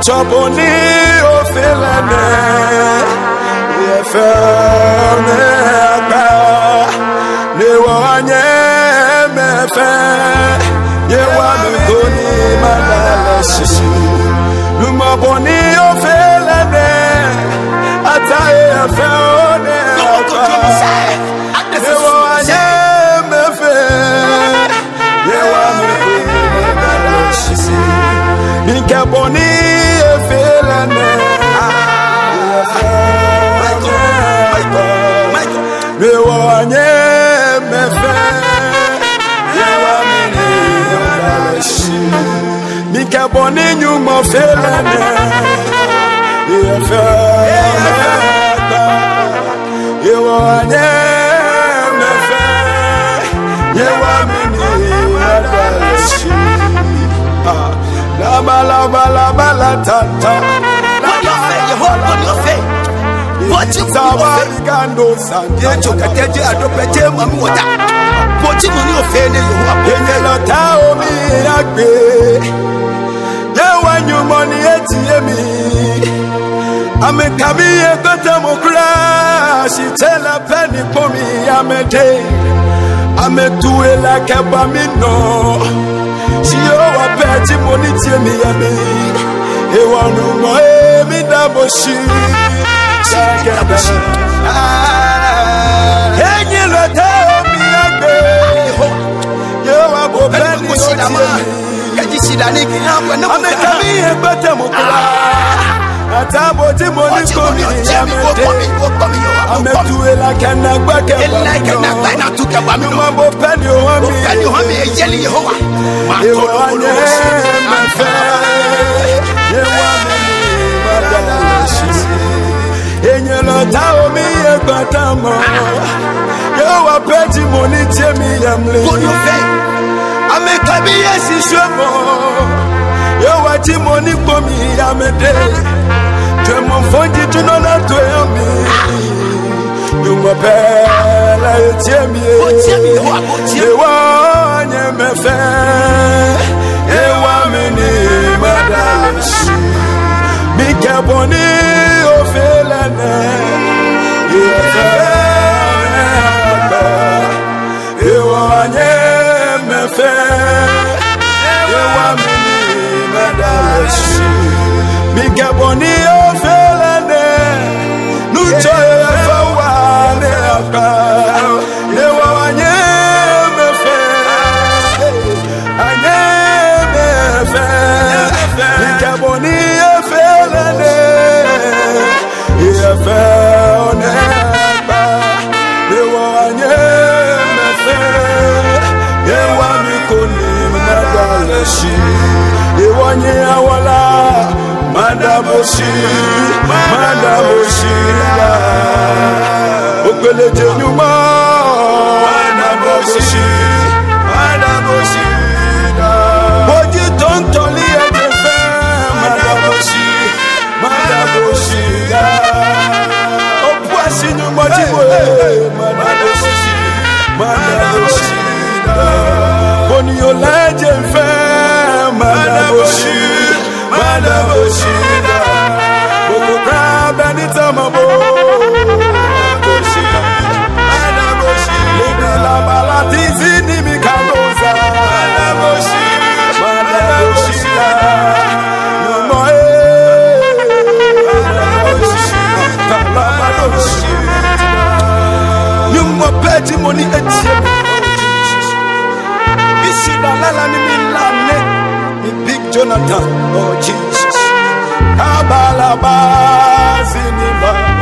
choponi ofilane yefene aka ne wanye mefe yewa mekoni madala shishi lumaboni ofilane ataye yefene aka ne wanye mefe yewa mekoni madala shishi Nikaboni efilane Mewanye mefe Yewamini yodaleshi Nikaboni nyumo filane Yewanye mefe Yewamini yodaleshi La bala tata. On your face, you hold on your face. What you Gando Santa. You took a teddy at the petty mamma. What you on your face, you are in the Lotao me agbe. Now when you money at me, I'm a Kabi and Gotamokra. She tell a penny for me, I'm a day. I'm a two like a bamino. Si o wa peti moni tie mi yami e wonu mo e mi daboshi enyi lo ta mi agbe yo wa bo peni o tie mi kaji sida ni ki na no ame kami e gbete mo kula atabo ti moni ko mi yami ame tuwe la kana gbake ba na tu ke ba mi mo bo peni o mi yeli Yehowa Yewanye mefe Yewamini madalashi Enyelo taomi ebatamo Yewa peti moni tiemi yamli Amekabi yesi shwemo Yewa timoni komi yamede Twemo fondi tunona tuyami Numapela yetiemi Yewanye mefe Yewamini madalashi Mikaboni ofilane Yewanye mefe Yewamini madalashi Mikaboni ofilane Nucho yefawane aka Yewanye Nikaboni efelane Yefene ba Yewanye mefe Yewami koni madaleshi Yewanye awala Madaboshi la Okwele jenyuma Madaboshi Boji tontoli ejefe Madaboshi Opwasi nyumati boe Madaboshi Boni oleje fe Madaboshi Boko kraba nitamabo Libi la balatizi ni mikamoza Madaboshi Nyumba peti moni etie Isi da lala ni milane Ni Big Jonathan, oh Jesus Kabalaba ziniba